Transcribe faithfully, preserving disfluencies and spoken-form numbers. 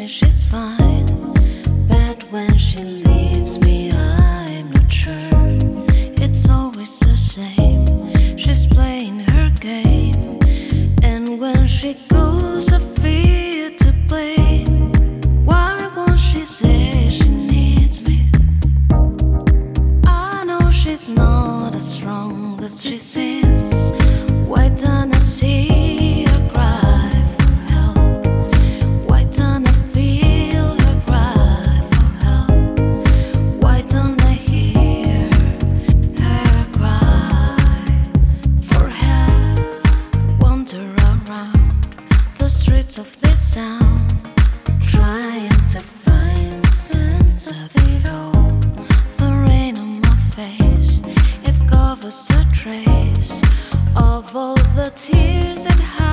me she's fine, but when she leaves me, I'm not sure. It's always the same. She's playing her game, and when she goes, I feel to blame. Why won't she say she needs me? I know she's not as strong as she seems. Why don't I see her cry for help? Why don't I feel her cry for help? Why don't I hear her cry for help? Wander around the streets of this town, trying to find the sense of it all. The rain on my face, it covers a trace of all the tears that